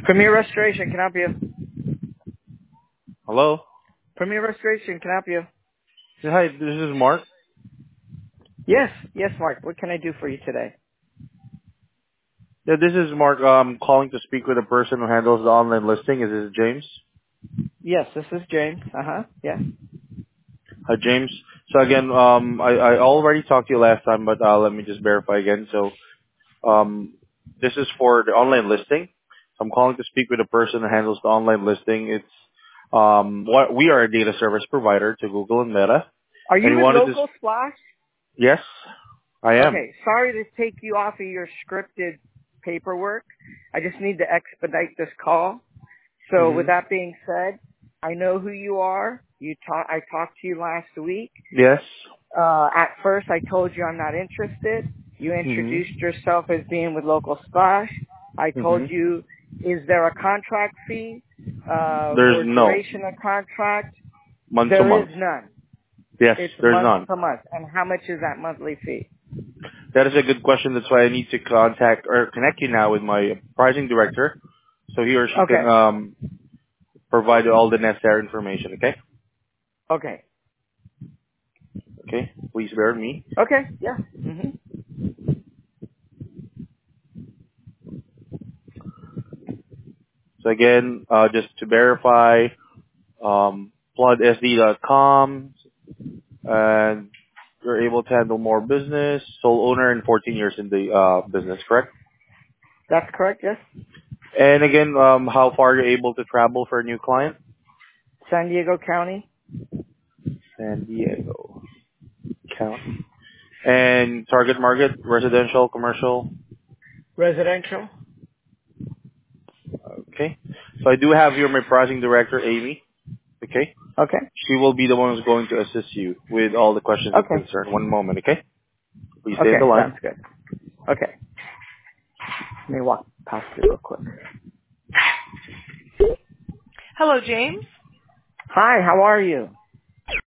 Premier Restoration, can I help you? Hello? Premier Restoration, can I help you? Yeah, hi, this is Mark. Yes, Mark. What can I do for you today? Yeah, this is Mark. I'm calling to speak with the person who handles the online listing. Is this James? Yes, this is James. Yeah. Hi, James. So again, I already talked to you last time, but let me just verify again. So this is for the online listing. I'm calling to speak with the person who handles the online listing. It's what we are a data service provider to Google and Meta, Are and you we with wanted to. Local Splash? Yes, I am. Okay, sorry to take you off of your scripted paperwork. I just need to expedite this call. So with Mm-hmm. that being said, I know who you are. I talked to you last week. Yes. At first, I told you I'm not interested. You introduced Mm-hmm. yourself as being with Local Splash. I told Mm-hmm. you, is there a contract fee There's or no duration of contract? month to There is month. none. Yes, It's there's month none. to month. And how much is that monthly fee? That is a good question. That's why I need to contact or connect you now with my pricing director, so he or she can Okay. provide you all the necessary information. Okay? Okay. Okay. Please bear with me. Okay. Yeah. hmm So again, just to verify, floodsd.com, and you're able to handle more business. Sole owner and 14 years in the business, correct? That's correct. Yes. And again, how far are you able to travel for a new client? San Diego County. San Diego County. And target market, residential, commercial. Residential. Okay. So I do have here my pricing director, Amy. Okay. Okay. She will be the one who's going to assist you with all the questions and Okay. concern. One moment, okay? Please stay on the Okay. line. Sounds good. Okay. Let me walk past you real quick. Hello, James. Hi. How are you?